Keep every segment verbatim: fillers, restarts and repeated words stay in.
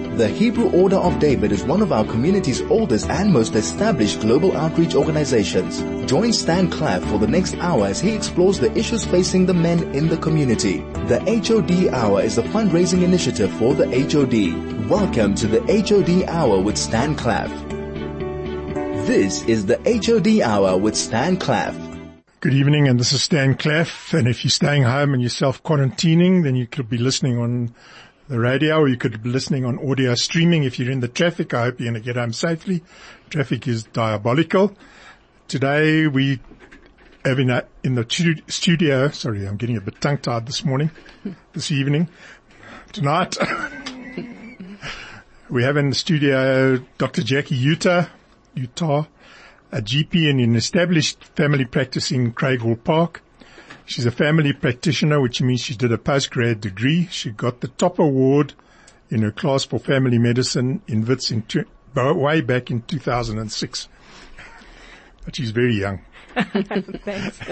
The Hebrew Order of David is one of our community's oldest and most established global outreach organizations. Join Stan Claff for the next hour as he explores the issues facing the men in the community. The H O D Hour is a fundraising initiative for the H O D. Welcome to the H O D Hour with Stan Claff. This is the H O D Hour with Stan Claff. Good evening, and this is Stan Claff. And if you're staying home and you're self-quarantining, then you could be listening on the radio, or you could be listening on audio streaming. If you're in the traffic, I hope you're going to get home safely. Traffic is diabolical. Today we have in, a, in the studio, sorry, I'm getting a bit tongue-tied this morning, this evening, tonight. We have in the studio Doctor Jackie Utah, Utah, a G P in an established family practice in Craighall Park. She's a family practitioner, which means she did a postgrad degree. She got the top award in her class for family medicine in Wits in two, way back in two thousand six. But she's very young. Thanks.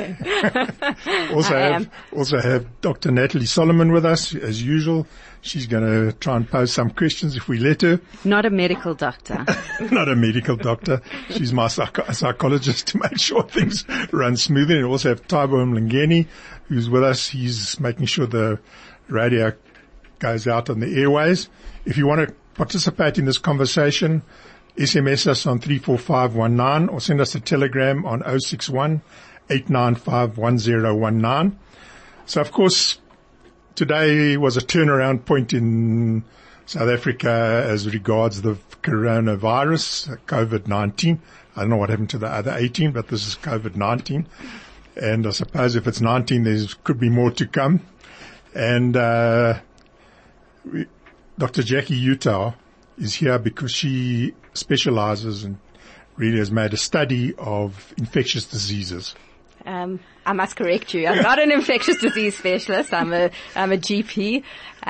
also I have am. also have Doctor Natalie Solomon with us as usual. She's going to try and pose some questions if we let her. Not a medical doctor. Not a medical doctor. She's my psych- psychologist to make sure things run smoothly. And also have Taibo Mlangeni, who's with us. He's making sure the radio goes out on the airways. If you want to participate in this conversation, S M S us on three four five one nine or send us a telegram on zero six one, eight nine five, one zero one nine. So, of course, today was a turnaround point in South Africa as regards the coronavirus, COVID nineteen. I don't know what happened to the other eighteen, but this is COVID nineteen. And I suppose if it's nineteen, there could be more to come. And uh we, Doctor Jackie Utah is here because she specializes and really has made a study of infectious diseases. Um, I must correct you. I'm not an infectious disease specialist. I'm a, I'm a G P,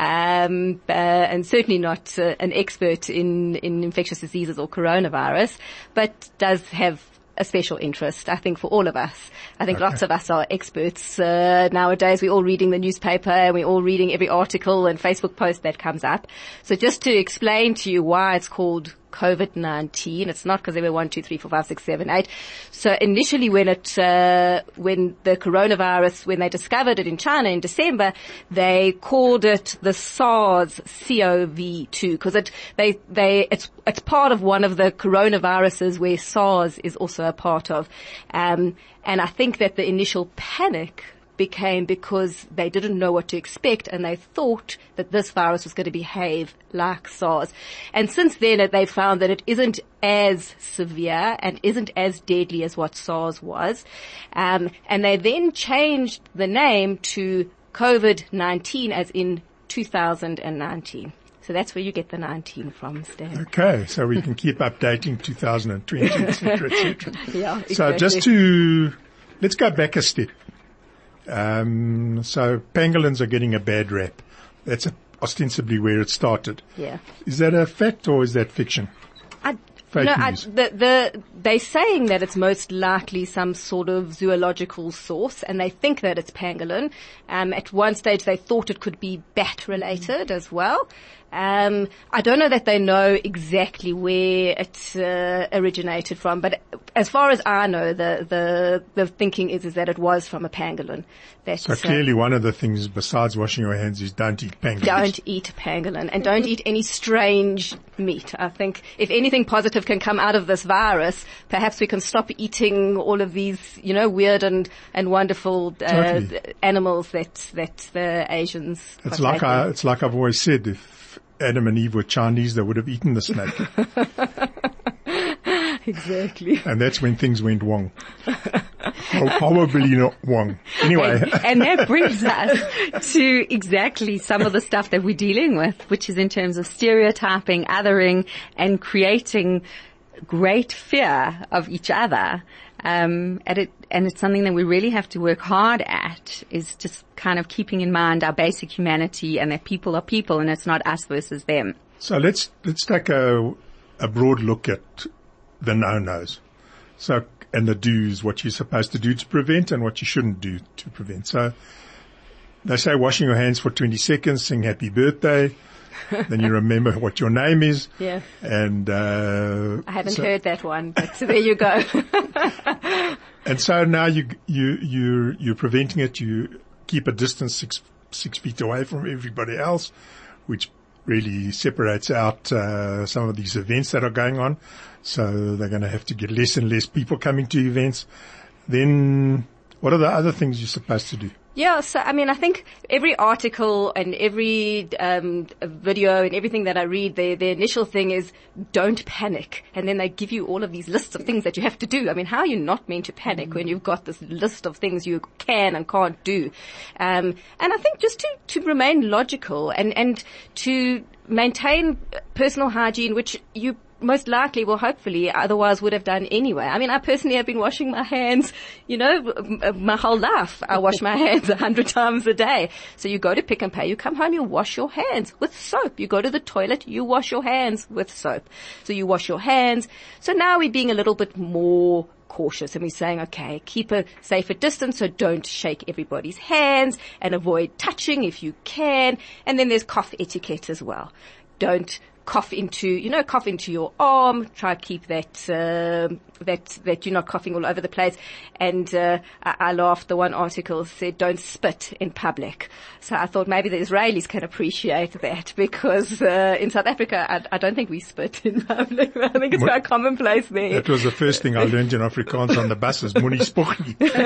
um, uh, and certainly not uh, an expert in, in infectious diseases or coronavirus, but does have a special interest, I think, for all of us. I think okay. Lots of us are experts. Uh, nowadays we're all reading the newspaper and we're all reading every article and Facebook post that comes up. So just to explain to you why it's called COVID nineteen, it's not because there were one, two, three, four, five, six, seven, eight. So initially when it, uh, when the coronavirus, when they discovered it in China in December, they called it the SARS C O V two because it, they, they, it's, it's part of one of the coronaviruses where SARS is also a part of. Um, and I think that the initial panic became because they didn't know what to expect and they thought that this virus was going to behave like SARS. And since then they've found that it isn't as severe and isn't as deadly as what SARS was. Um, and they then changed the name to COVID nineteen as in two thousand nineteen. So that's where you get the nineteen from, Stan. Okay, so we can keep updating two thousand twenty, et cetera, et cetera. Yeah, exactly. So just to, let's go back a step. Um, so pangolins are getting a bad rap. That's a, ostensibly where it started. Yeah. Is that a fact or is that fiction? I, Fake no, I, news. the, the, they're saying that it's most likely some sort of zoological source, and they think that it's pangolin. Um, at one stage they thought it could be bat related as well. Um, I don't know that they know exactly where it uh, originated from, but as far as I know, the the the thinking is is that it was from a pangolin. That's, so clearly, uh, one of the things besides washing your hands is don't eat pangolins. Don't eat pangolin, and don't eat any strange meat. I think if anything positive can come out of this virus, perhaps we can stop eating all of these, you know, weird and and wonderful uh, totally. animals that that the Asians. It's like I, it's like I've always said. If Adam and Eve were Chinese, they would have eaten the snake. Exactly. And that's when things went wrong. Probably not wrong. Anyway. And, and that brings us to exactly some of the stuff that we're dealing with, which is in terms of stereotyping, othering, and creating great fear of each other. Um, and it, and it's something that we really have to work hard at, is just kind of keeping in mind our basic humanity and that people are people and it's not us versus them. So let's, let's take a, a broad look at the no-nos. So, and the do's, what you're supposed to do to prevent and what you shouldn't do to prevent. So they say washing your hands for twenty seconds, sing happy birthday, then you remember what your name is. Yeah. And, uh, I haven't so, heard that one, but so there you go. And so now you, you, you, you're preventing it. You keep a distance six, six feet away from everybody else, which really separates out, uh, some of these events that are going on. So they're going to have to get less and less people coming to events. Then what are the other things you're supposed to do? Yeah, so I mean, I think every article and every um, video and everything that I read, the the initial thing is don't panic, and then they give you all of these lists of things that you have to do. I mean, how are you not meant to panic when you've got this list of things you can and can't do? Um, and I think just to to remain logical and and to maintain personal hygiene, which you most likely, well, hopefully, otherwise would have done anyway. I mean, I personally have been washing my hands, you know, my whole life. I wash my hands a hundred times a day. So you go to Pick and Pay, you come home, you wash your hands with soap. You go to the toilet, you wash your hands with soap. So you wash your hands. So now we're being a little bit more cautious and we're saying, okay, keep a safer distance, so don't shake everybody's hands and avoid touching if you can. And then there's cough etiquette as well. Don't cough into, you know, cough into your arm. Try to keep that, uh, that, that you're not coughing all over the place. And, uh, I, I laughed. The one article said, don't spit in public. So I thought maybe the Israelis can appreciate that because, uh, in South Africa, I, I don't think we spit in public. I think it's quite commonplace there. That was the first thing I learned in Afrikaans on the buses. Moenie spog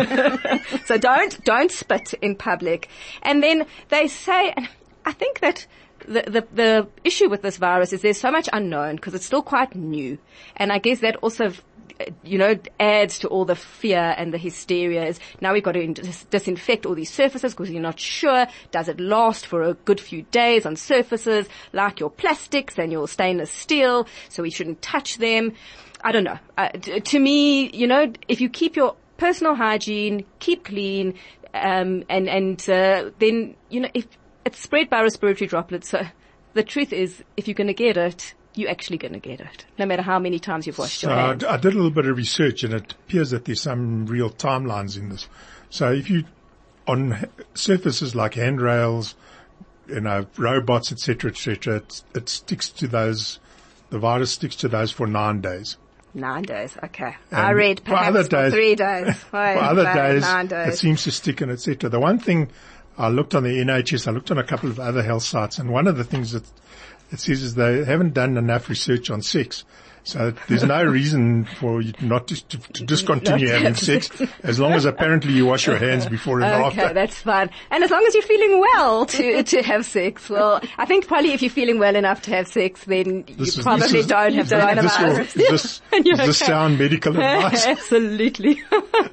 nie. So don't, don't spit in public. And then they say, I think that The, the, the issue with this virus is there's so much unknown because it's still quite new. And I guess that also, you know, adds to all the fear and the hysteria is now we've got to dis- disinfect all these surfaces because you're not sure. Does it last for a good few days on surfaces like your plastics and your stainless steel? So we shouldn't touch them. I don't know. Uh, t- to me, you know, if you keep your personal hygiene, keep clean, um, and, and, uh, then, you know, if, it's spread by respiratory droplets, so the truth is, if you're going to get it, you're actually going to get it, no matter how many times you've washed so your hands. I did a little bit of research, and it appears that there's some real timelines in this. So if you, on surfaces like handrails, you know, robots, et cetera, et cetera, it, it sticks to those, the virus sticks to those for nine days. Nine days, okay. And I read perhaps for, other for days, three days. for other no, days, nine days, it seems to stick and et cetera. The one thing, I looked on the N H S, I looked on a couple of other health sites, and one of the things that it says is they haven't done enough research on sex. So there's no reason for you not to, to, to discontinue Not having sex, as long as apparently you wash your hands before and Okay, after. that's fine. And as long as you're feeling well to to have sex. Well, I think probably if you're feeling well enough to have sex, then This you is- probably this is- don't have this- coronavirus. This, this, And you're does this okay. sound medical advice? Absolutely.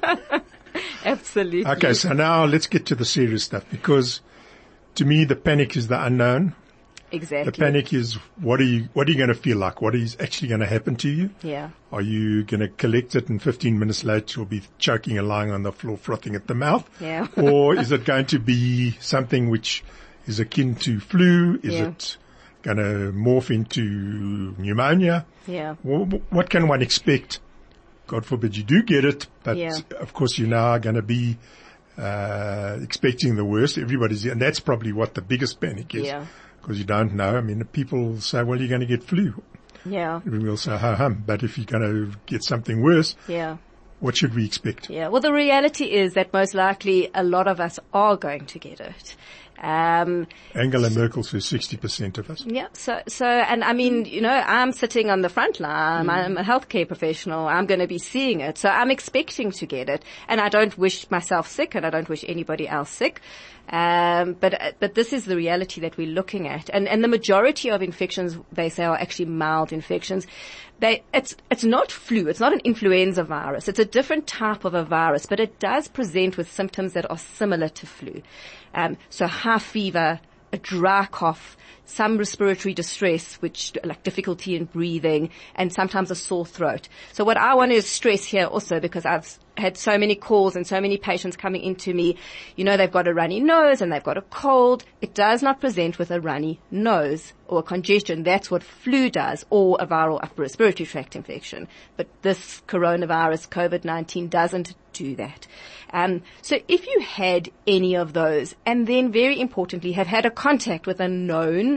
Absolutely. Okay, so now let's get to the serious stuff, because to me the panic is the unknown. Exactly. The panic is what are you, what are you going to feel like? What is actually going to happen to you? Yeah. Are you going to collect it and fifteen minutes later you'll be choking and lying on the floor, frothing at the mouth? Yeah. Or is it going to be something which is akin to flu? Is Yeah. it going to morph into pneumonia? Yeah. Wh- What can one expect? God forbid you do get it, but Yeah. of course you're now going to be uh expecting the worst. Everybody's, and that's probably what the biggest panic is. Yeah. Because you don't know. I mean, people say, well, you're going to get flu. Yeah. And we'll say, ho hum. But if you're going to get something worse, Yeah. what should we expect? Yeah. Well, the reality is that most likely a lot of us are going to get it. Um, Angela Merkel says sixty percent of us. Yeah, so, so, and I mean, you know, I'm sitting on the front line. Mm. I'm a healthcare professional. I'm going to be seeing it. So I'm expecting to get it. And I don't wish myself sick and I don't wish anybody else sick. Um, but, but this is the reality that we're looking at. And, and the majority of infections, they say, are actually mild infections. They, it's, it's not flu. It's not an influenza virus. It's a different type of a virus, but it does present with symptoms that are similar to flu. Um, so high fever, a dry cough, some respiratory distress, which like difficulty in breathing, and sometimes a sore throat. So what I want to stress here also, because I've had so many calls and so many patients coming into me, you know, they've got a runny nose and they've got a cold. It does not present with a runny nose or a congestion. That's what flu does, or a viral upper respiratory tract infection. But this coronavirus, COVID nineteen, doesn't do that. Um, so if you had any of those, and then very importantly have had a contact with a known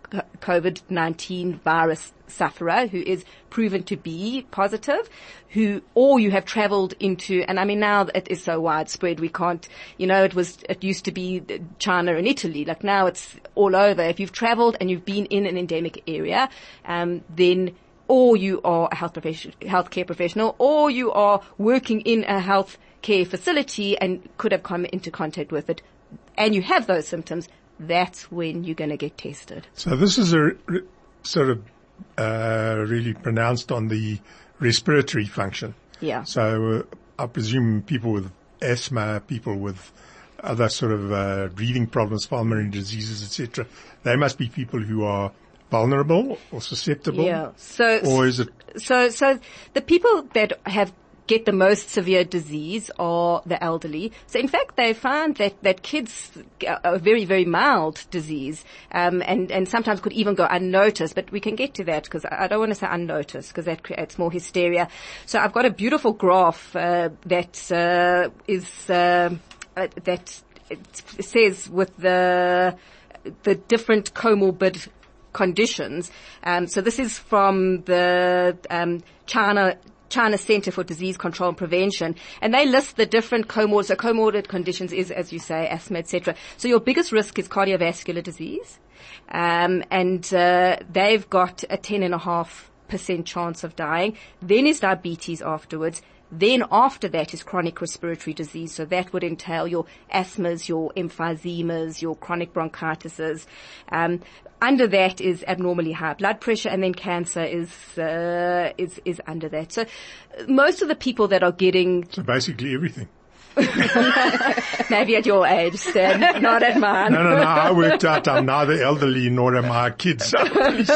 COVID nineteen virus sufferer who is proven to be positive, who, or you have traveled into, and I mean now it is so widespread, we can't, you know, it was, it used to be China and Italy, like now it's all over. If you've traveled and you've been in an endemic area, um, then, or you are a health profession, healthcare professional, or you are working in a health care facility and could have come into contact with it, and you have those symptoms, that's when you're going to get tested. So this is a re- sort of uh, really pronounced on the respiratory function. Yeah. So uh, I presume people with asthma, people with other sort of uh, breathing problems, pulmonary diseases, et cetera, they must be people who are vulnerable or susceptible. Yeah. So, or is it? So, so the people that have get the most severe disease are the elderly. So in fact, they found that, that kids are very, very mild disease, um, and, and sometimes could even go unnoticed, but we can get to that because I don't want to say unnoticed because that creates more hysteria. So I've got a beautiful graph, uh, that, uh, is, uh, uh, that it says with the, the different comorbid conditions. Um, so this is from the, um, China, China Center for Disease Control and Prevention, and they list the different comorbid, so comorbid conditions is, as you say, asthma, et cetera. So your biggest risk is cardiovascular disease, um, and uh, they've got a ten and a half percent chance of dying. Then is diabetes afterwards. Then after that is chronic respiratory disease. So that would entail your asthmas, your emphysemas, your chronic bronchitises. Um, under that is abnormally high blood pressure, and then cancer is uh, is is under that. So most of the people that are getting so basically everything. Maybe at your age, Stan, not at mine. No, no, no. I worked out I'm neither elderly nor am I kids. So,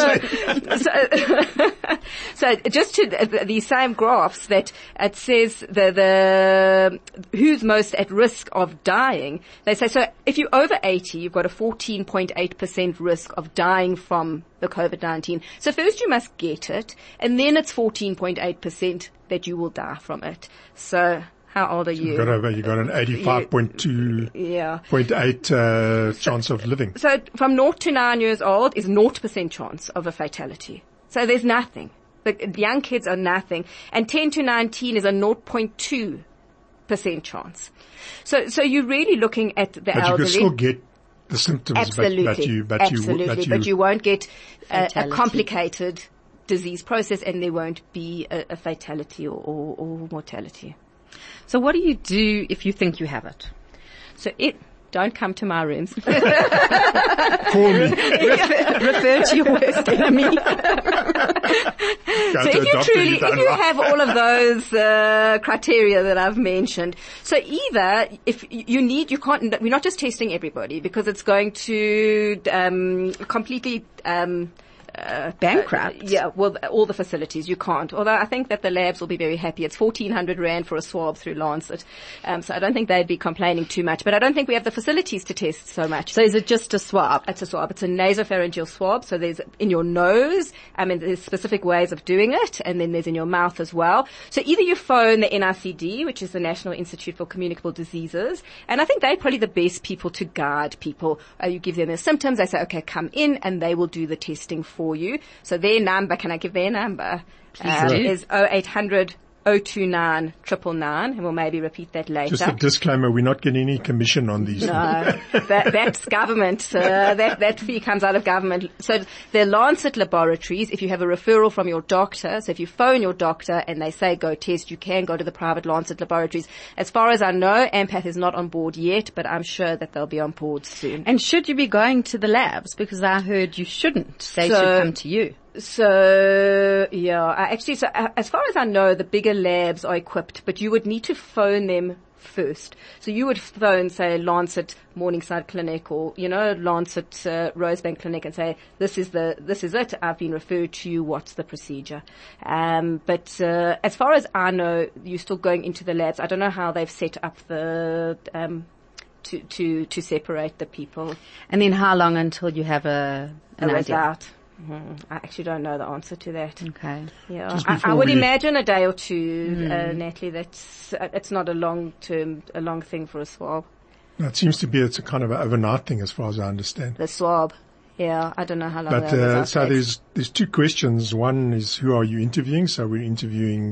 so, so just to the, the same graphs that it says the, the, who's most at risk of dying. They say, so if you're over eighty, you've got a fourteen point eight percent risk of dying from the COVID nineteen. So first you must get it, and then it's fourteen point eight percent that you will die from it. So, how old are you? You've got, over, you've got an eighty-five point two yeah. point eight uh, chance of living. So from zero to nine years old is zero percent chance of a fatality. So there's nothing. The young kids are nothing. And ten to nineteen is a zero point two percent chance. So, so you're really looking at the but elderly. But you can still get the symptoms, Absolutely. but, but you, but Absolutely. you, but you, but you won't get a, a Fatality. complicated disease process, and there won't be a, a fatality or, or, or mortality. So what do you do if you think you have it? So it, don't come to my rooms. Call me. Refer to your worst enemy. So if you truly, if you have all of those uh, criteria that I've mentioned, so either if you need, you can't. We're not just testing everybody because it's going to um, completely. Um, Uh, bankrupt. Uh, yeah, well, all the facilities, you can't. Although I think that the labs will be very happy. It's fourteen hundred rand for a swab through Lancet. Um, so I don't think they'd be complaining too much. But I don't think we have the facilities to test so much. So is it just a swab? It's a swab. It's a nasopharyngeal swab. So there's in your nose. I mean, there's specific ways of doing it. And then there's in your mouth as well. So either you phone the N I C D, which is the National Institute for Communicable Diseases. And I think they're probably the best people to guide people. Uh, you give them their symptoms. They say, okay, come in, and they will do the testing for you. So their number, can I give their number? Um, is oh eight hundred, oh two nine, nine nine nine, and we'll maybe repeat that later. Just a disclaimer, we're not getting any commission on these. No, that, that's government. Uh, that, that fee comes out of government. So the Lancet laboratories, if you have a referral from your doctor, so if you phone your doctor and they say go test, you can go to the private Lancet laboratories. As far as I know, AMPATH is not on board yet, but I'm sure that they'll be on board soon. And should you be going to the labs? Because I heard you shouldn't. They So- should come to you. So, yeah, I actually, so uh, as far as I know, the bigger labs are equipped, but you would need to phone them first. So you would phone, say, Lancet Morningside Clinic or, you know, Lancet uh, Rosebank Clinic and say, this is the, this is it. I've been referred to you. What's the procedure? Um, but, uh, as far as I know, you're still going into the labs. I don't know how they've set up the, um, to, to, to separate the people. And then how long until you have a, an A idea? result. Mm, I actually don't know the answer to that. Okay. Yeah, Just I, I before would we- imagine a day or two, uh, Natalie. That's uh, it's not a long term, a long thing for a swab. No, it seems to be it's a kind of an overnight thing as far as I understand. The swab, Yeah, I don't know how long But that uh, was. so there's there's two questions. One is, who are you interviewing? So we're interviewing.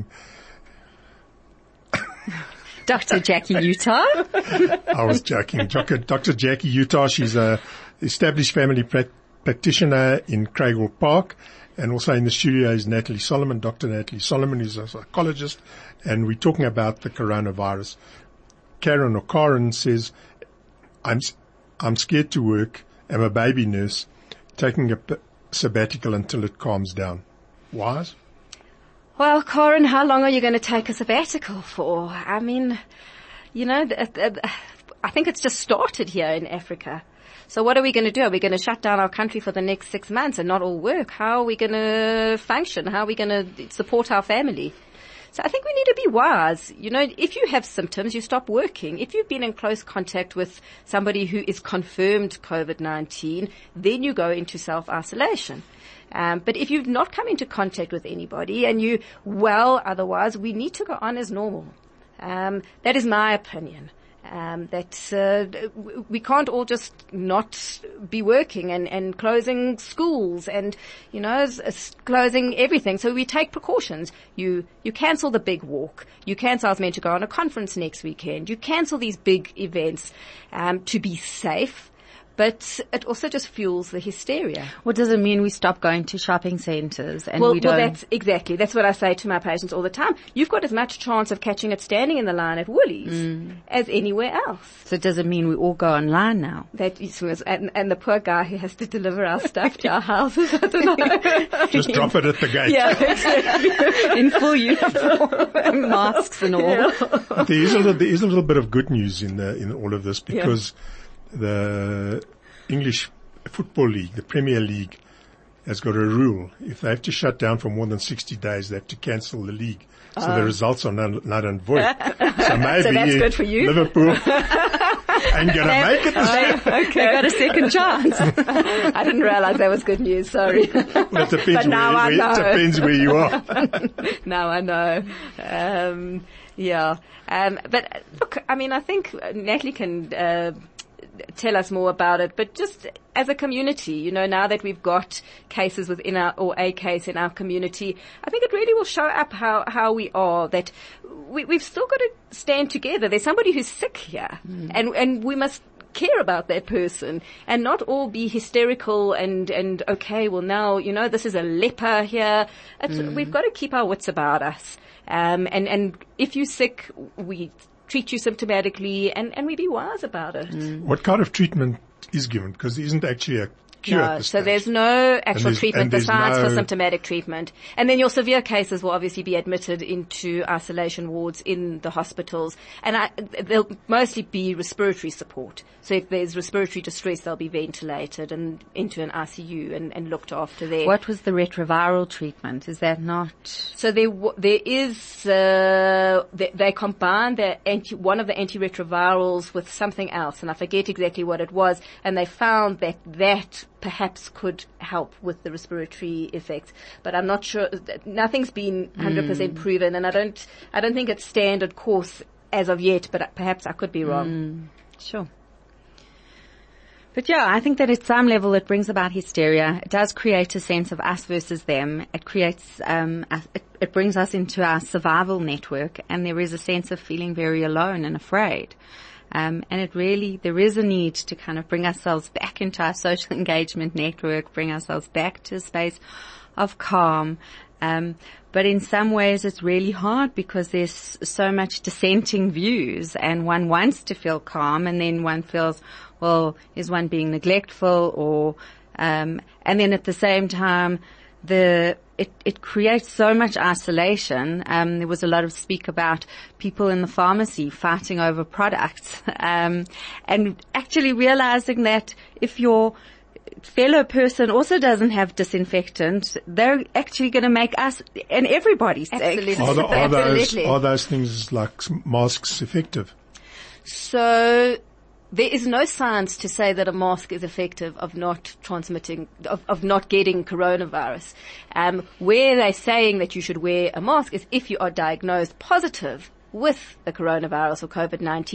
Doctor Jackie Utah. I was joking. Doctor Doctor Jackie Utah. She's a established family pra- practitioner in Craighall Park, and also in the studio is Natalie Solomon. Doctor Natalie Solomon is a psychologist, and we're talking about the coronavirus. Karen or Karen says, "I'm I'm scared to work. I'm a baby nurse, taking a p- sabbatical until it calms down." Wise? Well, Corin, how long are you going to take a sabbatical for? I mean, you know, th- th- I think it's just started here in Africa. So what are we going to do? Are we going to shut down our country for the next six months and not all work? How are we going to function? How are we going to support our family? So I think we need to be wise. You know, if you have symptoms, you stop working. If you've been in close contact with somebody who is confirmed COVID nineteen, then you go into self-isolation. Um, but if you've not come into contact with anybody and you well otherwise, we need to go on as normal. Um, that is my opinion. Um, that uh, we can't all just not be working and, and closing schools and, you know, s- s- closing everything. So we take precautions. You you cancel the big walk. You cancel. I was meant to go on a conference next weekend. You cancel these big events um, to be safe. But it also just fuels the hysteria. What does it mean we stop going to shopping centres and well, we don't? well, that's exactly. That's what I say to my patients all the time. You've got as much chance of catching it standing in the line at Woolies mm. as anywhere else. So does it mean we all go online now? That is, and, and the poor guy who has to deliver our stuff to our houses, I don't know. Just drop it at the gate. Yeah, exactly. In full uniform, masks and all. Yeah. There is a little, there is a little bit of good news in the, in all of this, because yeah. the English Football League, the Premier League, has got a rule. If they have to shut down for more than sixty days, they have to cancel the league. So oh. the results are null, null and void. So maybe so that's good for you. Liverpool ain't gonna make it this year. Okay. They got a second chance. I didn't realize that was good news. Sorry. Well, it depends, but now where, I where, know. it depends where you are. Now I know. Um, yeah. Um, but look, I mean, I think Natalie can uh, tell us more about it, but just as a community, you know, now that we've got cases within our, or a case in our community, I think it really will show up how, how we are, that we, we've still got to stand together. There's somebody who's sick here, mm. and, and we must care about that person and not all be hysterical and, and okay, well now, you know, this is a leper here. It's, mm. We've got to keep our wits about us. Um, and, and if you're sick, we treat you symptomatically, and, and we be wise about it. Mm. What kind of treatment is given? Because there isn't actually a cure no, at this so stage. there's no actual treatment besides no for symptomatic treatment. And then your severe cases will obviously be admitted into isolation wards in the hospitals. And I, they'll mostly be respiratory support. So if there's respiratory distress, they'll be ventilated and into an I C U and, and looked after there. What was the retroviral treatment? Is that not? So there, there is, uh, they, they combined the anti, one of the antiretrovirals with something else, and I forget exactly what it was, and they found that that perhaps could help with the respiratory effects. But I'm not sure, nothing's been one hundred percent mm. proven, and I don't, I don't think it's standard course as of yet, but perhaps I could be wrong. Mm. Sure. But yeah, I think that at some level it brings about hysteria. It does create a sense of us versus them. It creates, um, it, it brings us into our survival network, and there is a sense of feeling very alone and afraid. Um, and it really, there is a need to kind of bring ourselves back into our social engagement network, bring ourselves back to a space of calm. Um, but in some ways it's really hard because there's so much dissenting views, and one wants to feel calm, and then one feels, well, is one being neglectful, or, um, and then at the same time, the, it, it creates so much isolation. Um, there was a lot of speak about people in the pharmacy fighting over products, um, and actually realizing that if your fellow person also doesn't have disinfectant, they're actually going to make us and everybody sick. Absolutely. Are, the, are, those, Absolutely. are those things like masks effective? So there is no science to say that a mask is effective of not transmitting, of, of not getting coronavirus. Um, where they're saying that you should wear a mask is if you are diagnosed positive with the coronavirus or COVID nineteen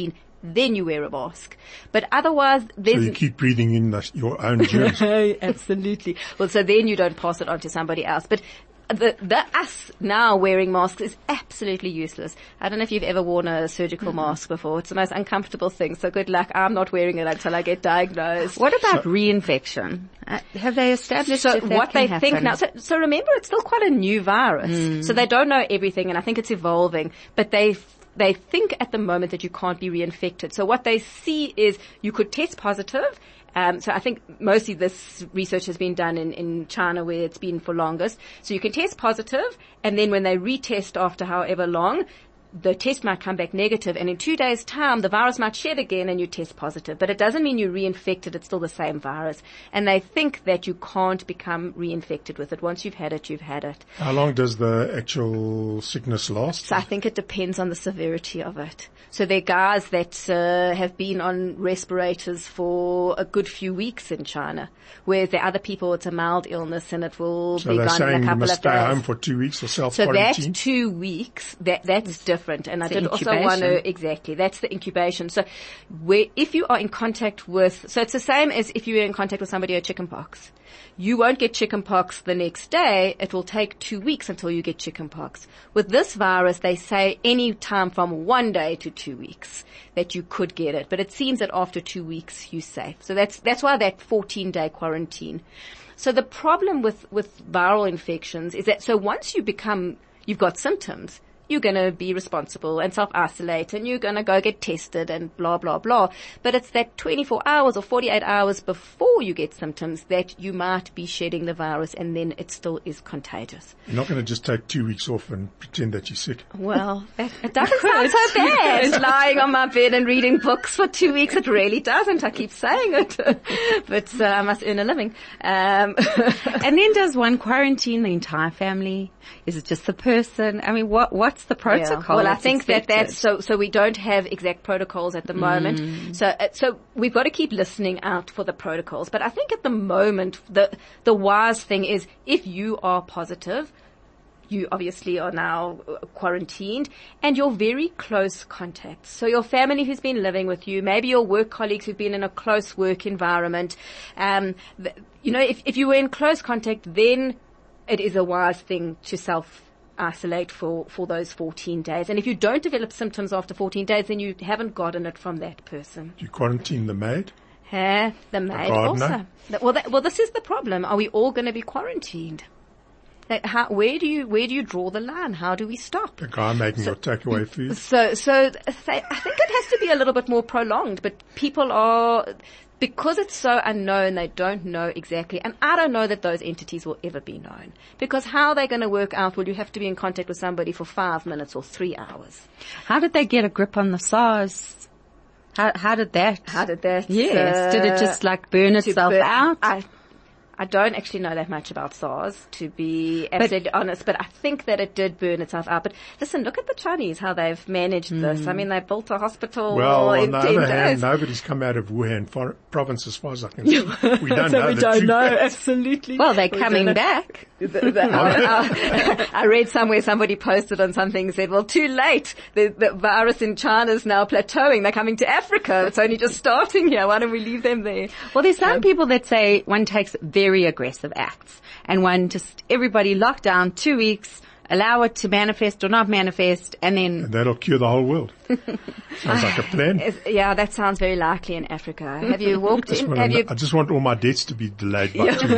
then you wear a mask. But otherwise, So there's... you keep breathing in the, your own germs. Absolutely. Well, so then you don't pass it on to somebody else. But the, the us now wearing masks is absolutely useless. I don't know if you've ever worn a surgical mm-hmm. mask before. It's the most uncomfortable thing. So good luck. I'm not wearing it until I get diagnosed. What about so, reinfection? Uh, have they established so if that what can they happen? think now? So, so remember, it's still quite a new virus. Mm. So they don't know everything, and I think it's evolving. But they they think at the moment that you can't be reinfected. So what they see is you could test positive. Um, so I think mostly this research has been done in, in China where it's been for longest. So you can test positive, and then when they retest after however long, the test might come back negative, and in two days' time, the virus might shed again and you test positive. But it doesn't mean you're reinfected. It's still the same virus. And they think that you can't become reinfected with it. Once you've had it, you've had it. How long does the actual sickness last? So I think it depends on the severity of it. So there are guys that uh, have been on respirators for a good few weeks in China, whereas there are other people, it's a mild illness and it will so be they're gone saying in a couple you must of stay days. home for two weeks or So self-quarantine? that two weeks, that that's different. And It's I did also want to, exactly, that's the incubation. So where, if you are in contact with, so it's the same as if you were in contact with somebody who had chickenpox. You won't get chickenpox the next day. It will take two weeks until you get chickenpox. With this virus, they say any time from one day to two weeks that you could get it. But it seems that after two weeks, you're safe. So that's, that's why that fourteen day quarantine. So the problem with, with viral infections is that, so once you become, you've got symptoms, you're going to be responsible and self-isolate and you're going to go get tested and blah, blah, blah. But it's that twenty-four hours or forty-eight hours before you get symptoms that you might be shedding the virus, and then it still is contagious. You're not going to just take two weeks off and pretend that you're sick. Well, it, it doesn't sound so bad, lying on my bed and reading books for two weeks. It really doesn't. I keep saying it. But uh, I must earn a living. Um, and then does one quarantine the entire family? Is it just the person? I mean, what what's the protocol? Yeah. Well, I think that that's so. So we don't have exact protocols at the moment. Mm. So uh, so we've got to keep listening out for the protocols. But I think at the moment the the wise thing is if you are positive, you obviously are now quarantined, and your very close contacts. So your family who's been living with you, maybe your work colleagues who've been in a close work environment. Um, th- you know, if if you were in close contact, then it is a wise thing to self-isolate for, for those fourteen days. And if you don't develop symptoms after fourteen days, then you haven't gotten it from that person. Do you quarantine the maid? Yeah, the maid also. Well, that, well, this is the problem. Are we all going to be quarantined? Like how, where do you, where do you draw the line? How do we stop? The guy making so, your takeaway food? So, so I think it has to be a little bit more prolonged, but people are, because it's so unknown, they don't know exactly. And I don't know that those entities will ever be known. Because how are they going to work out? Well, you have to be in contact with somebody for five minutes or three hours. How did they get a grip on the SARS? How, how did that? How did that? Yes. Uh, did it just like burn itself burn, out? I, I don't actually know that much about SARS, to be absolutely but, honest, but I think that it did burn itself out. But listen, look at the Chinese, how they've managed mm. this. I mean, they built a hospital well, in on the ten other days. hand, nobody's come out of Wuhan for, province as far as I can see. We don't so know we the don't truth. know, absolutely. Well, they're we coming back. The, the, I, I, I read somewhere somebody posted on something and said, well, too late. The, the virus in China is now plateauing. They're coming to Africa. It's only just starting here. Why don't we leave them there? Well, there's some um, people that say one takes very aggressive acts and one just, everybody locked down two weeks, allow it to manifest or not manifest, and then... And that'll cure the whole world. Sounds like a plan. Yeah, that sounds very likely in Africa. Have you walked I in? Have to, you... I just want all my debts to be delayed by two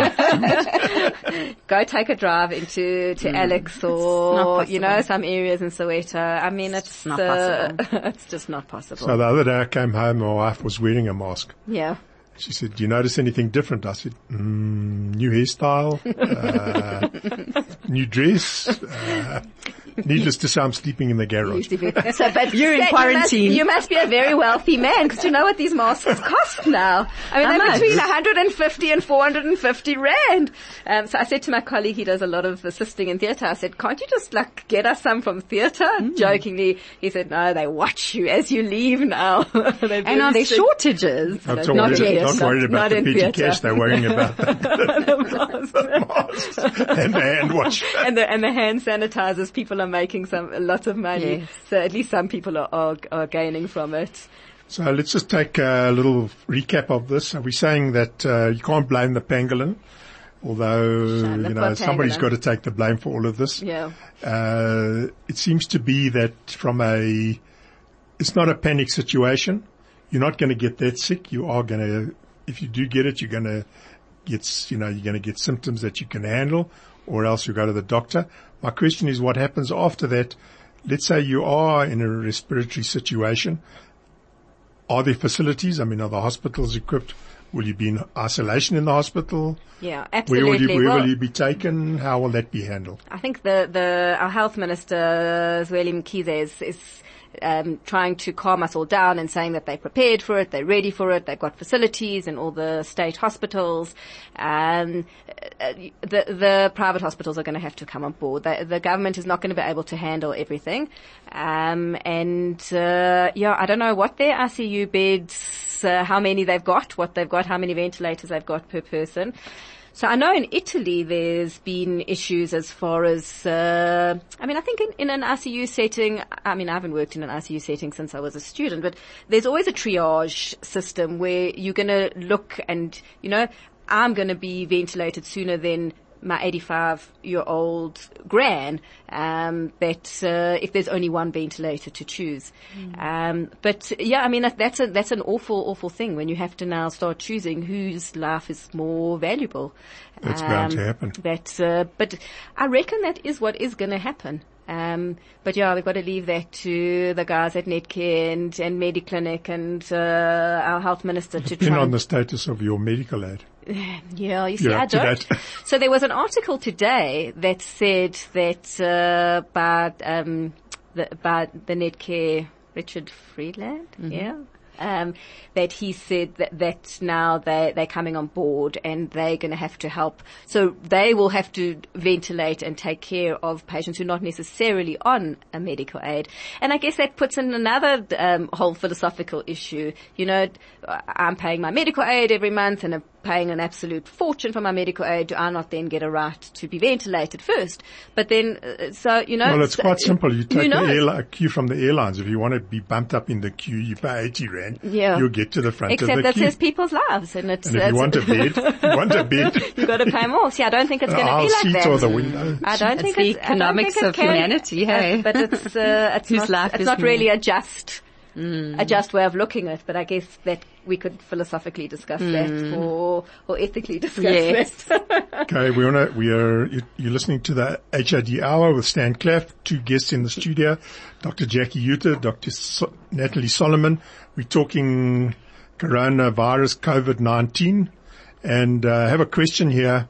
weeks. Go take a drive into to mm. Alex or, you know, some areas in Soweto. I mean, it's, it's not uh, possible. It's just not possible. So the other day I came home, my wife was wearing a mask. Yeah. She said, do you notice anything different? I said, mm, new hairstyle, uh, new dress. Uh, needless to say, I'm sleeping in the garage. So, but you're in quarantine. You must, you must be a very wealthy man, because you know what these masks cost now. I mean, How they're much? between one hundred fifty and four hundred fifty rand. Um, so I said to my colleague, he does a lot of assisting in theatre, I said, can't you just like get us some from theatre? Mm. Jokingly, he said, no, they watch you as you leave now. And are there shortages? Not, not worried, yet. not worried about Not the in petty theatre. cash, they're worrying about the, the masks and the hand wash. And the, and the hand sanitizers, people are making some, a lot of money. Yes. So at least some people are, are, are gaining from it. So let's just take a little recap of this. Are we saying that uh, you can't blame the pangolin, although Shame the you know poor somebody's pangolin. got to take the blame for all of this? Yeah. Uh, it seems to be that from a, it's not a panic situation. You're not going to get that sick. You are going to, if you do get it, you're going to get, you know, you're going to get symptoms that you can handle, or else you go to the doctor. My question is, what happens after that? Let's say you are in a respiratory situation. Are there facilities? I mean, are the hospitals equipped? Will you be in isolation in the hospital? Yeah, Where absolutely. will you, where Well, will you be taken? How will that be handled? I think the, the, our health minister, Zweli Mkhize, is, is um, trying to calm us all down and saying that they're prepared for it, they're ready for it, they've got facilities in all the state hospitals. Um, uh, the, the private hospitals are going to have to come on board. The, the government is not going to be able to handle everything. Um, and, uh, yeah, I don't know what their I C U beds, uh, how many they've got, what they've got, how many ventilators they've got per person. So I know in Italy there's been issues as far as, uh, I mean, I think in, in an I C U setting, I mean, I haven't worked in an I C U setting since I was a student, but there's always a triage system where you're going to look and, you know, I'm going to be ventilated sooner than my eighty-five-year-old gran, um, that uh, if there's only one ventilator to choose. Mm. Um, but yeah, I mean that, that's a that's an awful, awful thing when you have to now start choosing whose life is more valuable. That's um, bound to happen. That, uh, but I reckon that is what is going to happen. Um, but yeah, we've got to leave that to the guys at Netcare and, and Mediclinic and uh, our health minister to Depend try. on the status of your medical aid. Yeah, you see, You're I up to don't. that. So there was an article today that said that uh, by um, the by the Netcare Richard Friedland, mm-hmm. yeah. Um, that he said that, that now they, they're coming on board and they're going to have to help. So they will have to ventilate and take care of patients who are not necessarily on a medical aid. And I guess that puts in another um, whole philosophical issue. You know, I'm paying my medical aid every month and I'm paying an absolute fortune for my medical aid. Do I not then get a right to be ventilated first? But then, uh, so, you know. Well, it's so, quite simple. You take the knows? airline, queue from the airlines. If you want to be bumped up in the queue, you pay eighty rand. Yeah. You'll get to the front Except of the that queue. says people's lives. And, it's, And if you want a bed, you want a bed. You've got to pay more. See, I don't think it's going to Aisle be like seats that. or the window. I don't It's think the it's, I don't economics think it of can- humanity, hey? uh, But it's, uh, it's Whose not, life it's is not more- really a just, Mm. a just way of looking at it. But I guess that we could philosophically discuss Mm. that or, or ethically discuss Yes. that. Okay, we wanna, we are, you- you're listening to the H I D Hour with Stan Claff, two guests in the studio, Doctor Jackie Uter, Doctor So- Natalie Solomon. We're talking coronavirus, COVID nineteen, and uh, I have a question here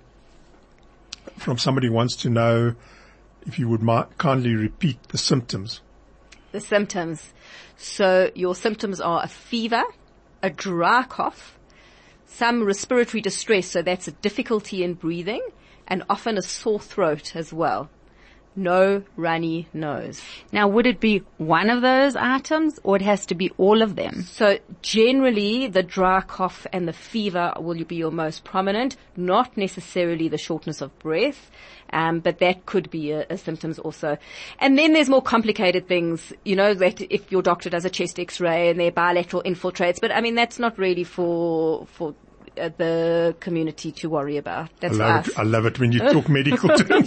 from somebody who wants to know if you would mi- kindly repeat the symptoms. The symptoms. So your symptoms are a fever, a dry cough, some respiratory distress, so that's a difficulty in breathing, and often a sore throat as well. No runny nose. Now, would it be one of those items, or it has to be all of them? So generally, the dry cough and the fever will be your most prominent, not necessarily the shortness of breath, um, but that could be a, a symptoms also. And then there's more complicated things, you know, that if your doctor does a chest X-ray and there are bilateral infiltrates, but I mean that's not really for for uh, the community to worry about. I That's love us. it. I love it when you talk medical terms.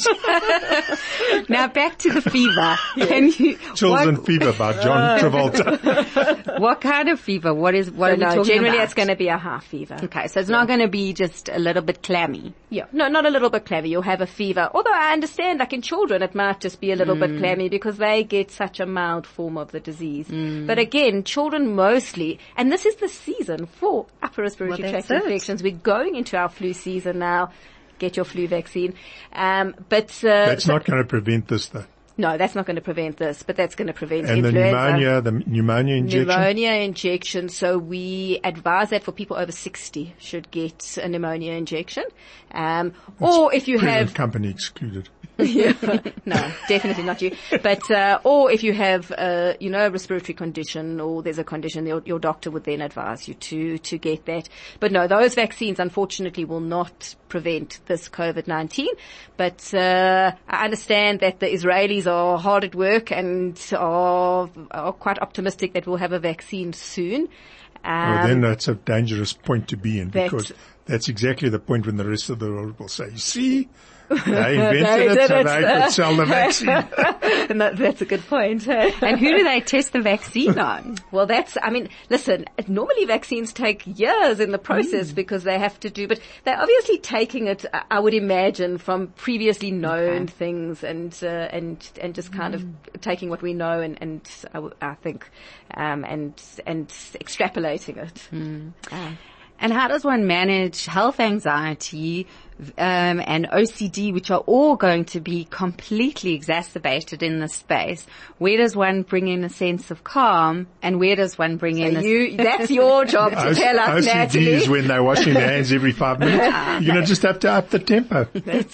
Now, back to the fever. Can you, Chills what, and Fever by John Travolta. what kind of fever? What is, what So are we no, talking generally about? it's going to be a high fever. Okay, so it's not going to be just a little bit clammy. Yeah, no, not a little bit clammy. You'll have a fever. Although I understand, like in children, it might just be a little bit clammy because they get such a mild form of the disease. But again, children mostly, and this is the season for upper respiratory Well, tract that's it. infections. We're going into our flu season now. Get your flu vaccine. Um, but uh, That's so- not going to prevent this though. no, that's not going to prevent this, but that's going to prevent And the influenza. pneumonia, the pneumonia injection. Pneumonia injection. So we advise that for people over sixty should get a pneumonia injection. Um, or if you Present have company excluded. Yeah. No, definitely not you. But, uh, or if you have, uh, you know, a respiratory condition or there's a condition, your, your doctor would then advise you to, to get that. But no, those vaccines unfortunately will not prevent this COVID nineteen. But, uh, I understand that the Israelis are hard at work and are, are quite optimistic that we'll have a vaccine soon. Um, well, then that's a dangerous point to be in, that- because that's exactly the point when the rest of the world will say, you see, they invented They it did so it. they could sell the vaccine. and that, that's a good point. Hey? And who do they test the vaccine on? Well, that's, I mean, listen, normally vaccines take years in the process mm. because they have to do, but they're obviously taking it, I would imagine, from previously known okay. things and, uh, and, and just kind mm. of taking what we know and, and I, w- I think, um, and, and extrapolating it. Mm. Ah. And how does one manage health anxiety um, and O C D, which are all going to be completely exacerbated in this space? Where does one bring in a sense of calm, and where does one bring so in? You, a that's your job to tell us, O C D Natalie. is when they're washing their hands every five minutes. You're going to just have to up the tempo.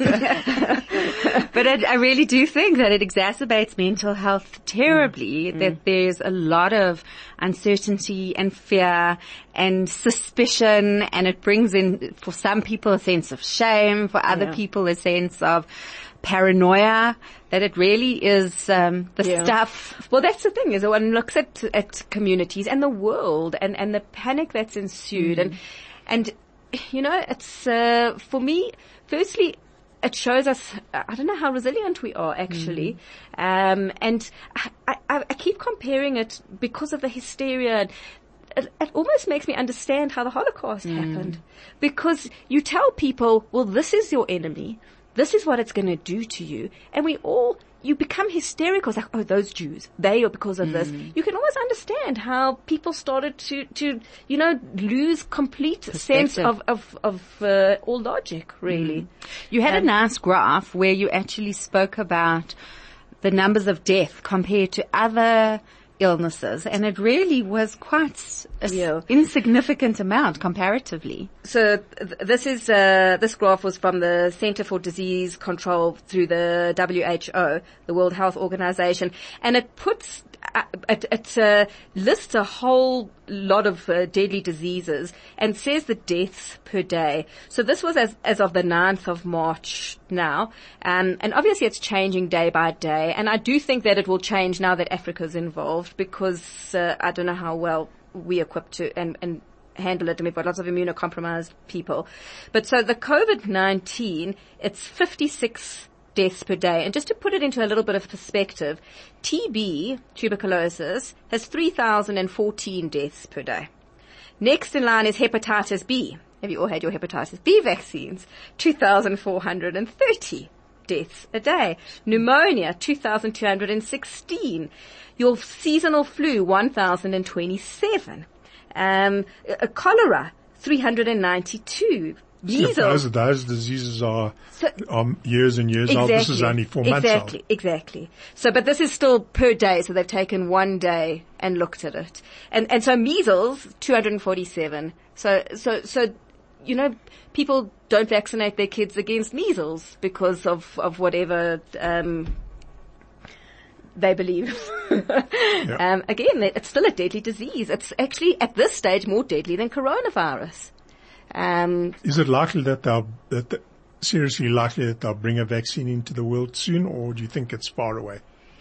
But I, I really do think that it exacerbates mental health terribly, mm. that mm. there's a lot of uncertainty and fear and suspicion, and it brings in, for some people, a sense of shame, for other yeah. people, a sense of paranoia, that it really is um, the yeah. stuff. Well, that's the thing, is that one looks at at communities and the world and, and the panic that's ensued. Mm. And, and, you know, it's, uh, for me, firstly, it shows us, I don't know how resilient we are actually. Mm. Um, and I, I, I keep comparing it because of the hysteria. It, it almost makes me understand how the Holocaust mm. happened, because you tell people, well, this is your enemy. This is what it's going to do to you. And we all, you become hysterical. It's like, oh, those Jews, they are because of mm. this. You can almost understand how people started to, to, you know, lose complete sense of, of, of, uh, all logic, really. Mm. You had um, a nice graph where you actually spoke about the numbers of death compared to other illnesses, and it really was quite an yeah. insignificant amount comparatively. So th- this is uh, this graph was from the Center for Disease Control through the W H O, the World Health Organization, and it puts uh, it, it uh, lists a whole lot of uh, deadly diseases and says the deaths per day. So this was as as of the ninth of March now, um, and obviously it's changing day by day, and I do think that it will change now that Africa's involved, because uh, I don't know how well we're equipped to and, and handle it, and we've got lots of immunocompromised people. But so the COVID nineteen, it's fifty-six deaths per day. And just to put it into a little bit of perspective, T B, tuberculosis, has three thousand fourteen deaths per day. Next in line is hepatitis B. Have you all had your hepatitis B vaccines? two thousand four hundred thirty deaths a day. Pneumonia, two thousand two hundred sixteen. Your seasonal flu, one thousand twenty-seven. Um, uh, cholera, three hundred ninety-two. Measles. Yeah, those, those diseases are so, um, years and years exactly, old. This is only four months exactly, old. Exactly, exactly. So, but this is still per day, so they've taken one day and looked at it. And, and so measles, two hundred forty-seven. So, so, so, you know, people don't vaccinate their kids against measles because of, of whatever, um, they believe. yeah. um, again, it's still a deadly disease. It's actually, at this stage, more deadly than coronavirus. Um, Is it likely that they'll, that the, seriously likely that they'll bring a vaccine into the world soon, or do you think it's far away?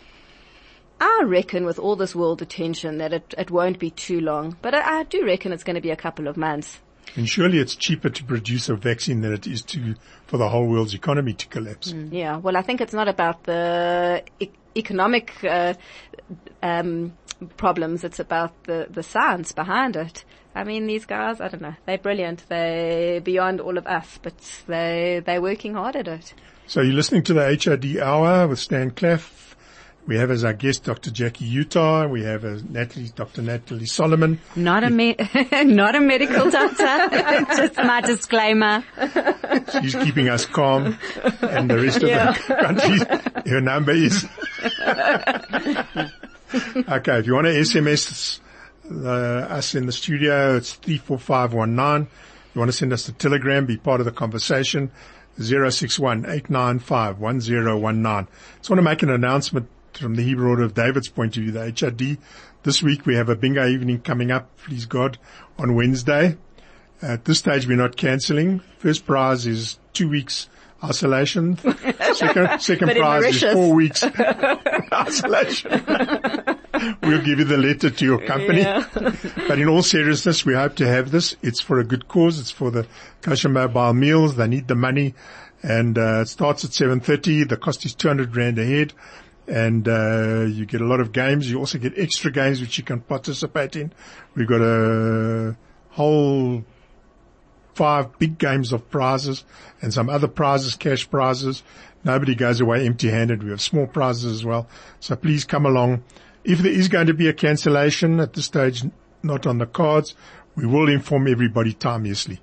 I reckon with all this world attention that it, it won't be too long, but I, I do reckon it's going to be a couple of months. And surely it's cheaper to produce a vaccine than it is to, for the whole world's economy to collapse. Mm. Yeah, well, I think it's not about the e- economic, uh, um, problems. It's about the, the science behind it. I mean, these guys, I don't know, they're brilliant. They're beyond all of us, but they, they're working hard at it. So you're listening to the H R D Hour with Stan Claff. We have as our guest Doctor Jackie Utah. We have as Natalie, Doctor Natalie Solomon. Not a me- not a medical doctor. Just my disclaimer. She's keeping us calm, and the rest yeah. of the country, her number is. Okay, if you want to S M S Uh, us in the studio, it's three four five one nine. You want to send us a telegram, be part of the conversation. zero six one, eight nine five, one zero one nine. Just want to make an announcement from the Hebrew Order of David's point of view, the H R D. This week we have a bingo evening coming up, please God, on Wednesday. At this stage we're not cancelling. First prize is two weeks isolation. Second, second prize is four weeks isolation. We'll give you the letter to your company. Yeah. But in all seriousness, we hope to have this. It's for a good cause. It's for the Kosher Mobile Meals. They need the money. And uh, it starts at seven thirty. The cost is two hundred rand a head. And uh you get a lot of games. You also get extra games which you can participate in. We've got a whole five big games of prizes and some other prizes, cash prizes. Nobody goes away empty-handed. We have small prizes as well. So please come along. If there is going to be a cancellation at this stage, not on the cards, we will inform everybody timeously.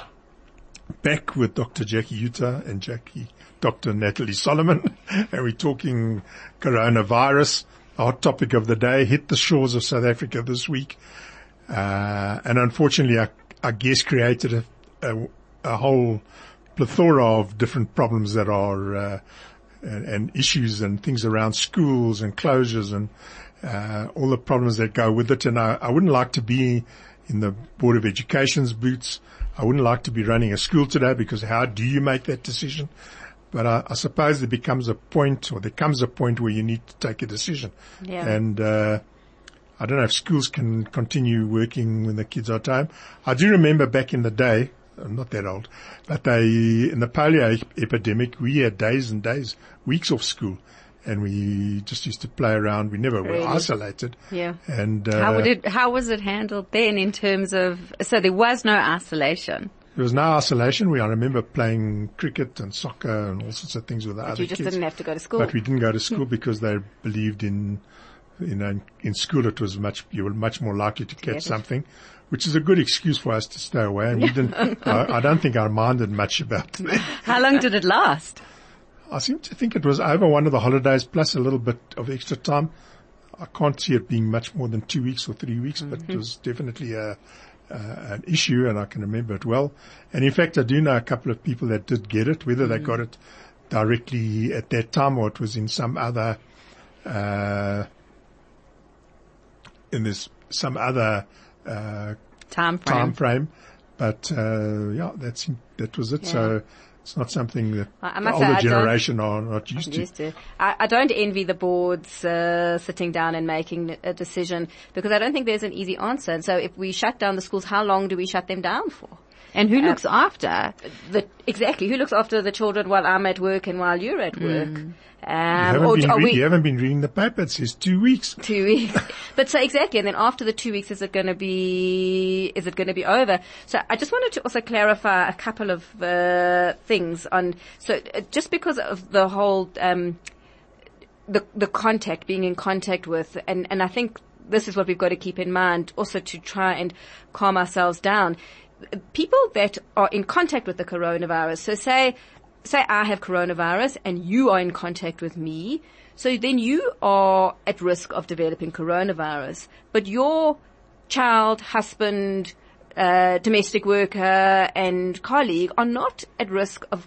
Back with Doctor Jackie Utah and Jackie, Doctor Natalie Solomon, and we're talking coronavirus, the hot topic of the day, hit the shores of South Africa this week. Uh, and unfortunately, our, our guest created a, a, a whole plethora of different problems that are, uh, and, and issues and things around schools and closures and, uh, all the problems that go with it. And I, I wouldn't like to be in the Board of Education's boots. I wouldn't like to be running a school today, because how do you make that decision? But I, I suppose there becomes a point, or there comes a point where you need to take a decision. Yeah. And, uh, I don't know if schools can continue working when the kids are at home. I do remember back in the day, I'm not that old, but they, in the polio epidemic, we had days and days, weeks off school. And we just used to play around. We never Really? were isolated. Yeah. And, uh, How would it, how was it handled then in terms of, so there was no isolation? there was no isolation. We, I remember playing cricket and soccer and all sorts of things with the But other you just kids. didn't have to go to school. But we didn't go to school because they believed in, you know, in, in school it was much, you were much more likely to catch Yes. something, which is a good excuse for us to stay away. And we didn't, I, I don't think I minded much about that. How long did it last? I seem to think it was over one of the holidays plus a little bit of extra time. I can't see it being much more than two weeks or three weeks, but it was definitely a, uh, an issue, and I can remember it well. And in fact, I do know a couple of people that did get it, whether they got it directly at that time or it was in some other, uh, in this, some other, uh, Time frame. time frame. But, uh, yeah, that's, that was it. Yeah. So, it's not something that I- I the must say, older I don't- generation are not used to. Used to. I, I don't envy the boards uh, sitting down and making a decision, because I don't think there's an easy answer. And so if we shut down the schools, how long do we shut them down for? And who looks after? The, exactly. Who looks after the children while I'm at work and while you're at work? Mm. You Um, haven't, or been are re- we you haven't been reading the paper. It says two weeks. two weeks? But so exactly. And then after the two weeks, is it going to be, is it going to be over? So I just wanted to also clarify a couple of, uh, things on, so uh, just because of the whole, um, the, the contact, being in contact with, and, and I think this is what we've got to keep in mind also to try and calm ourselves down. People that are in contact with the coronavirus, so say, say I have coronavirus and you are in contact with me, so then you are at risk of developing coronavirus, but your child, husband, uh, domestic worker and colleague are not at risk of,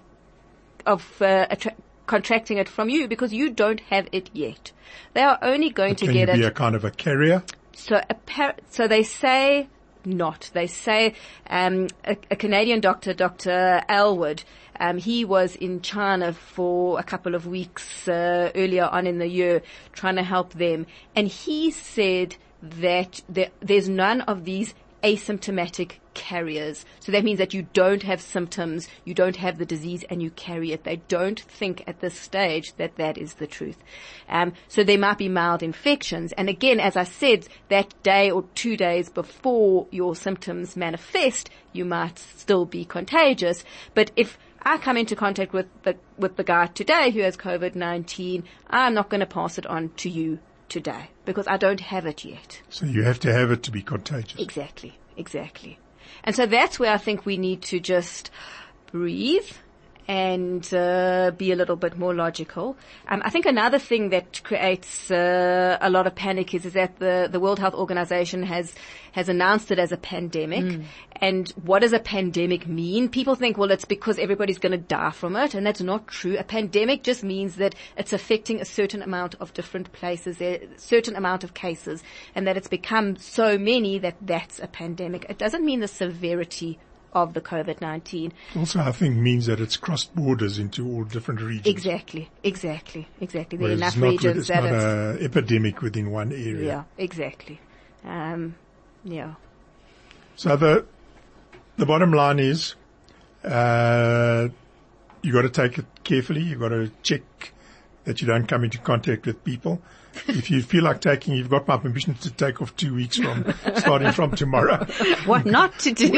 of, uh, attra- contracting it from you because you don't have it yet. They are only going But to can get you it. be a kind of a carrier? So, appar- so they say not. They say um, a, a Canadian doctor, Doctor Elwood, um, he was in China for a couple of weeks uh, earlier on in the year, trying to help them, and he said that there, there's none of these asymptomatic carriers. So that means that you don't have symptoms, you don't have the disease, and you carry it. They don't think at this stage that that is the truth. Um, so there might be mild infections. And again, as I said, that day or two days before your symptoms manifest, you might still be contagious. But if I come into contact with the, with the guy today who has COVID nineteen, I'm not going to pass it on to you today because I don't have it yet. So you have to have it to be contagious. Exactly, exactly. And so that's where I think we need to just breathe and uh, be a little bit more logical. Um, I think another thing that creates uh, a lot of panic is, is that the, the World Health Organization has has announced it as a pandemic. Mm. And what does a pandemic mean? People think, well, it's because everybody's going to die from it, and that's not true. A pandemic just means that it's affecting a certain amount of different places, a certain amount of cases, and that it's become so many that that's a pandemic. It doesn't mean the severity of the COVID nineteen. Also, I think means that it's crossed borders into all different regions. Exactly, exactly, exactly. There are enough it's not, regions it's that not it's... an epidemic within one area. Yeah, exactly. Um, yeah. So the the bottom line is, uh, you got to take it carefully. You got to check that you don't come into contact with people. If you feel like taking, you've got my permission to take off two weeks from starting from tomorrow. What not to do?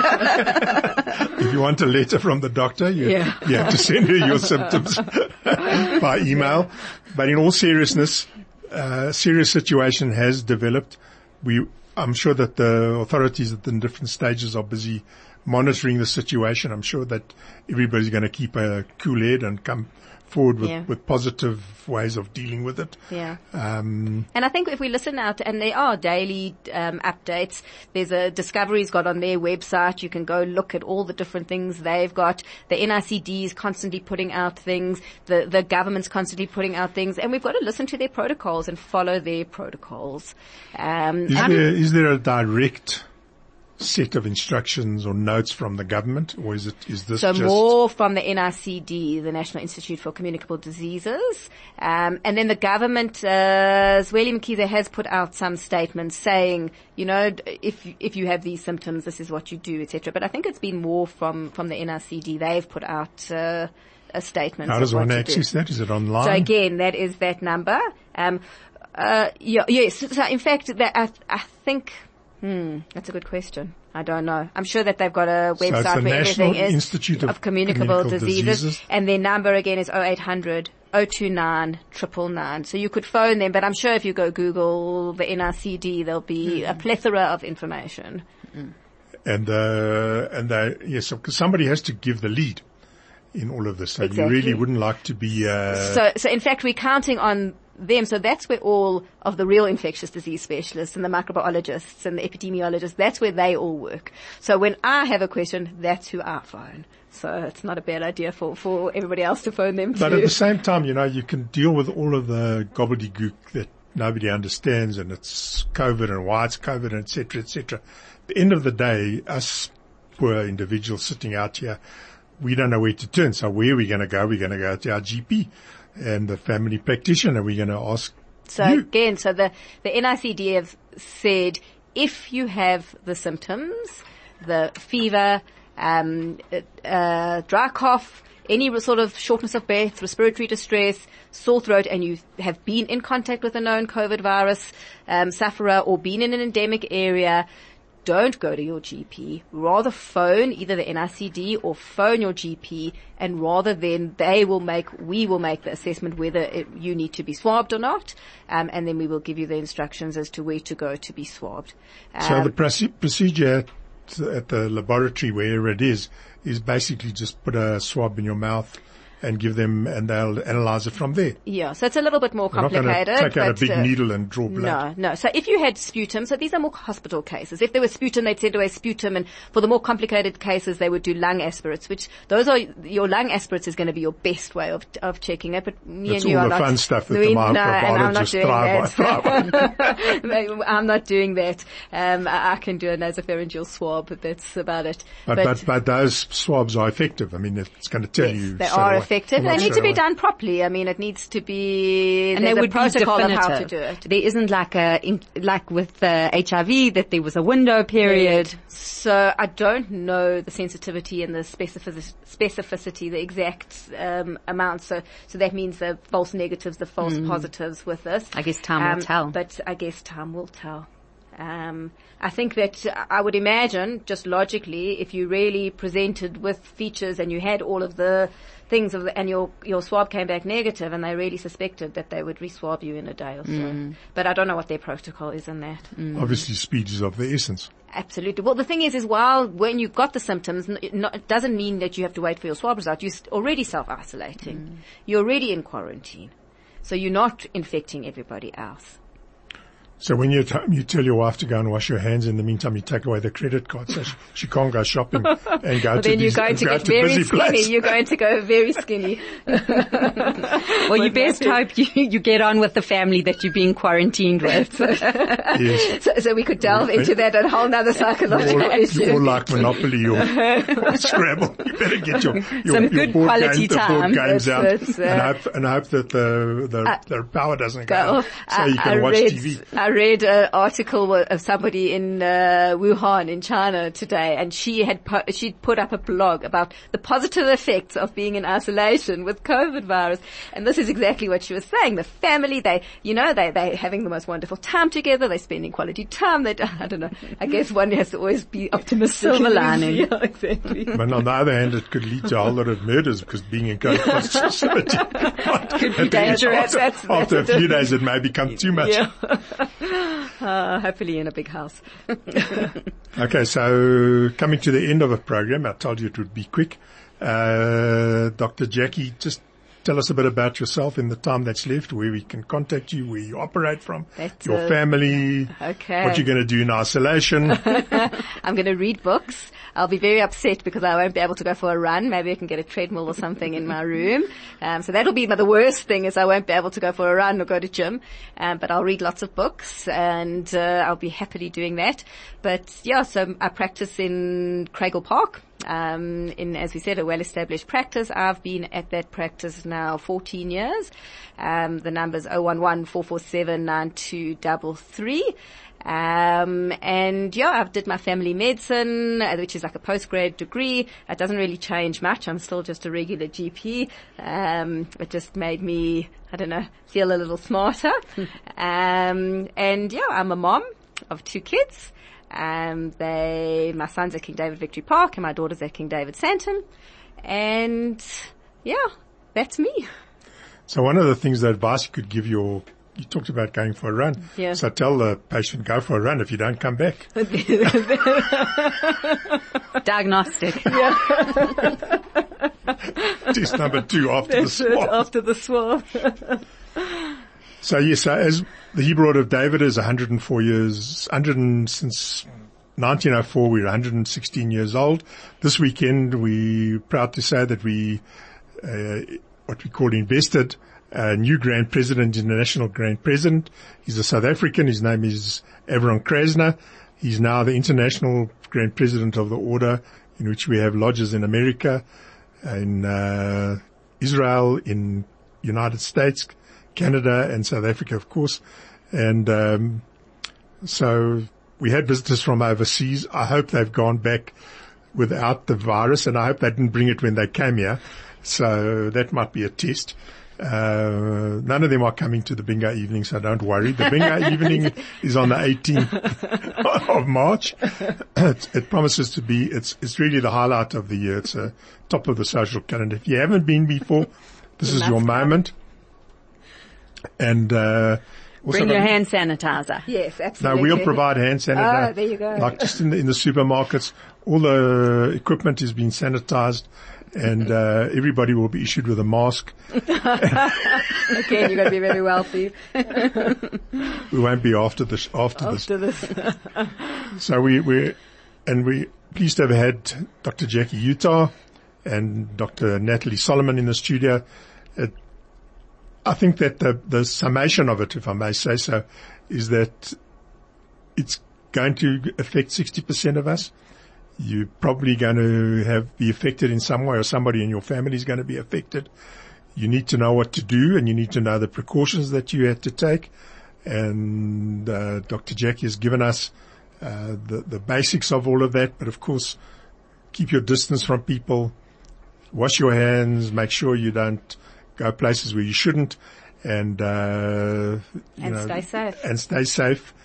If you want a letter from the doctor, you, Yeah. you have to send her your symptoms by email. But in all seriousness, uh, serious situation has developed. We, I'm sure that the authorities at the different stages are busy monitoring the situation. I'm sure that everybody's going to keep a cool head and come forward with, Yeah. with positive ways of dealing with it. Yeah. Um, And I think if we listen out, and there are daily um, updates, there's a Discovery's got on their website. You can go look at all the different things they've got. The N I C D is constantly putting out things. The the government's constantly putting out things, and we've got to listen to their protocols and follow their protocols. Um, is there is there a direct set of instructions or notes from the government, or is it is this So just more from the N I C D, the National Institute for Communicable Diseases. Um, and then the government, uh, Zweli Mkhize has put out some statements saying, you know, if, if you have these symptoms, this is what you do, et cetera. But I think it's been more from, from the N I C D. They've put out, uh, a statement. How does of what one to access do. that? Is it online? So again, that is that number. Um, uh, yeah, yes. So in fact, that I, I think, Hmm, that's a good question. I don't know. I'm sure that they've got a So it's website the where National everything is Institute of communicable, Communicable diseases, Diseases. and their number again is oh eight hundred, oh two nine, nine nine nine. So you could phone them, but I'm sure if you go Google the N I C D, there'll be a plethora of information. And uh, and they, yes, because somebody has to give the lead in all of this. So Exactly. you really wouldn't like to be. Uh, So, so in fact, we're counting on them. So that's where all of the real infectious disease specialists and the microbiologists and the epidemiologists, that's where they all work. So when I have a question, that's who I phone. So it's not a bad idea for, for everybody else to phone them but too. at the same time, you know, you can deal with all of the gobbledygook that nobody understands, and it's COVID and why it's COVID, and et cetera, et cetera. At the end of the day, us poor individuals sitting out here, we don't know where to turn. So where are we going to go? We're going to go to our G P and the family practitioner. We're going to ask So you. again, so the, the N I C D have said if you have the symptoms, the fever, um, uh, dry cough, any sort of shortness of breath, respiratory distress, sore throat, and you have been in contact with a known COVID virus um, sufferer or been in an endemic area, don't go to your G P. Rather phone either the N I C D or phone your G P, and rather then they will make, we will make the assessment whether it, you need to be swabbed or not, um, and then we will give you the instructions as to where to go to be swabbed. Um, So the proce- procedure at, at the laboratory, wherever it is, is basically just put a swab in your mouth and give them, and they'll analyze it from there. yeah, so it's a little bit more They're not going to complicated. take out a but, big uh, needle and draw blood. No, no. So if you had sputum, so these are more hospital cases. If there was sputum, they'd send away sputum, and for the more complicated cases, they would do lung aspirates, which those are, your lung aspirates is going to be your best way of, of checking it. But me That's and you all are the not fun stuff that we- the no, and I'm not microbiologists doing thrive that. on. I'm not doing that. Um, I, I can do a nasopharyngeal swab, but that's about it. But, but, but those swabs are effective. I mean, it's going to tell yes, you. they straight are away. effective. Well, They not need to straight be away. done properly. I mean, it needs to be, And there's they a would be protocol of definitive. how to do it. There isn't like a, in, like with uh, H I V, that there was a window period. So I don't know the sensitivity and the specific- specificity, the exact um, amount. So, so that means the false negatives, the false positives with this. I guess time will tell. But I guess time will tell. Um, I think that I would imagine, just logically, if you really presented with features and you had all of the things of the, and your your swab came back negative, and they really suspected that they would re-swab you in a day or so. Mm. But I don't know what their protocol is in that. Mm. Obviously, speed is of the essence. Absolutely. Well, the thing is, is while when you've got the symptoms, it, not, it doesn't mean that you have to wait for your swab result. You're already self-isolating. Mm. You're already in quarantine. So you're not infecting everybody else. So when you, t- you tell your wife to go and wash your hands, in the meantime you take away the credit card so she, she can't go shopping and go well, to then these, you're going to go get to very busy skinny. place. You're going to go very skinny. Well, you best hope you, you get on with the family that you're being quarantined with. Yes. So, so we could delve More, into that, a whole nother psychological more, issue. More like Monopoly or, or Scrabble. You better get your, your, Some your good board, quality game, time. the board games It's, out it's, uh, and, hope, and hope that the, the, uh, the power doesn't go, go off so I, you can I watch read, T V. I read an article of somebody in uh, Wuhan in China today, and she had po- she'd put up a blog about the positive effects of being in isolation with COVID virus. And this is exactly what she was saying. The family, they, you know, they, they're having the most wonderful time together. They're spending quality time. They, I don't know. I guess one has to always be optimistic. Silver lining. Yeah, exactly. But on the other hand, it could lead to a whole lot of murders because being in close proximity Could be dangerous. After, That's, that's after a few days, it may become too much. Yeah. uh, hopefully in a big house. Okay, so coming to the end of the program, I told you it would be quick. Uh, Doctor Jackie, just tell us a bit about yourself in the time that's left, where we can contact you, where you operate from, that's your a, family, okay. what you're going to do in isolation. I'm going to read books. I'll be very upset because I won't be able to go for a run. Maybe I can get a treadmill or something in my room. Um, so that'll be the worst thing, is I won't be able to go for a run or go to gym. Um, but I'll read lots of books, and uh, I'll be happily doing that. But yeah, so I practice in Craigle Park. Um, in, as we said, a well-established practice. I've been at that practice now fourteen years. Um, the number's oh one one, four four seven, nine two three three. Um, and yeah, I've did my family medicine, uh, which is like a postgrad degree. It doesn't really change much. I'm still just a regular G P. Um, it just made me, I don't know, feel a little smarter. um, and yeah, I'm a mom of two kids. Um, they, my son's at King David Victory Park and my daughter's at King David Sandton. And yeah, that's me. So one of the things, the advice you could give your, you talked about going for a run. Yeah. So tell the patient, go for a run if you don't come back. Diagnostic. Yeah. Test number two after That's the swab. it, after the swab. So yes, so as the Hebrew Order of David is one hundred four years, one hundred since nineteen oh four, we're one hundred sixteen years old. This weekend, we're proud to say that we, uh, what we call invested a new Grand President, International Grand President. He's a South African. His name is Avron Krasner. He's now the International Grand President of the Order, in which we have lodges in America, in uh, Israel, in United States, Canada, and South Africa, of course. And um, so we had visitors from overseas. I hope they've gone back without the virus, and I hope they didn't bring it when they came here. So that might be a test. Uh, none of them are coming to the bingo evening, so don't worry. The bingo evening is on the eighteenth of March. It, it promises to be, it's, it's really the highlight of the year. It's a top of the social calendar. If you haven't been before, this You is your must come. moment. And, uh, also Bring your got- hand sanitizer. Yes, No, absolutely. we'll provide hand sanitizer. Oh, there you go. Like just in the, in the supermarkets, all the equipment is being sanitized, and uh, everybody will be issued with a mask. Again, you've got to be very wealthy We won't be after this, after, after this. this. So we, we, and we pleased to have had Doctor Jackie Utah and Doctor Natalie Solomon in the studio. It, I think that the, the summation of it, if I may say so, is that it's going to affect sixty percent of us. You're probably going to have be affected in some way, or somebody in your family is going to be affected. You need to know what to do, and you need to know the precautions that you have to take. And uh, Doctor Jackie has given us uh, the, the basics of all of that. But of course, keep your distance from people. Wash your hands. Make sure you don't go places where you shouldn't. And, uh, you And know, stay safe. And stay safe.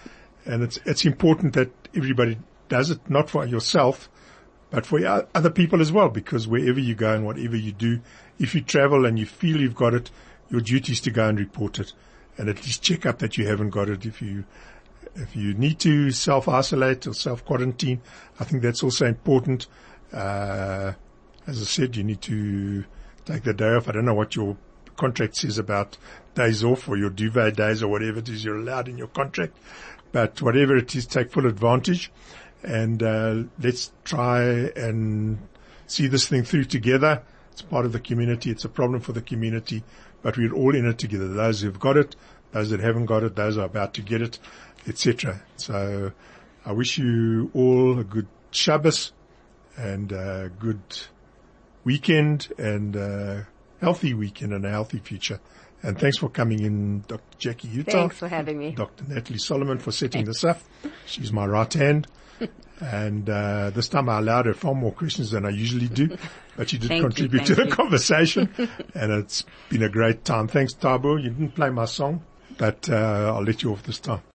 And it's, it's important that everybody does it, not for yourself, but for other people as well, because wherever you go and whatever you do, if you travel and you feel you've got it, your duty is to go and report it and at least check up that you haven't got it. If you, if you need to self-isolate or self-quarantine, I think that's also important. Uh, as I said, you need to take the day off. I don't know what your contract says about days off or your duvet days or whatever it is you're allowed in your contract. But whatever it is, take full advantage and, uh, let's try and see this thing through together. It's part of the community. It's a problem for the community, but we're all in it together. Those who've got it, those that haven't got it, those who are about to get it, et cetera. So I wish you all a good Shabbos and a good weekend and a healthy weekend and a healthy future. And thanks for coming in, Doctor Jackie Utah. Thanks for having me. Doctor Natalie Solomon for setting this up. She's my right hand. And uh this time I allowed her far more questions than I usually do, but she did Thank contribute you, to the you. conversation. And it's been a great time. Thanks, Tabo. You didn't play my song, but uh I'll let you off this time.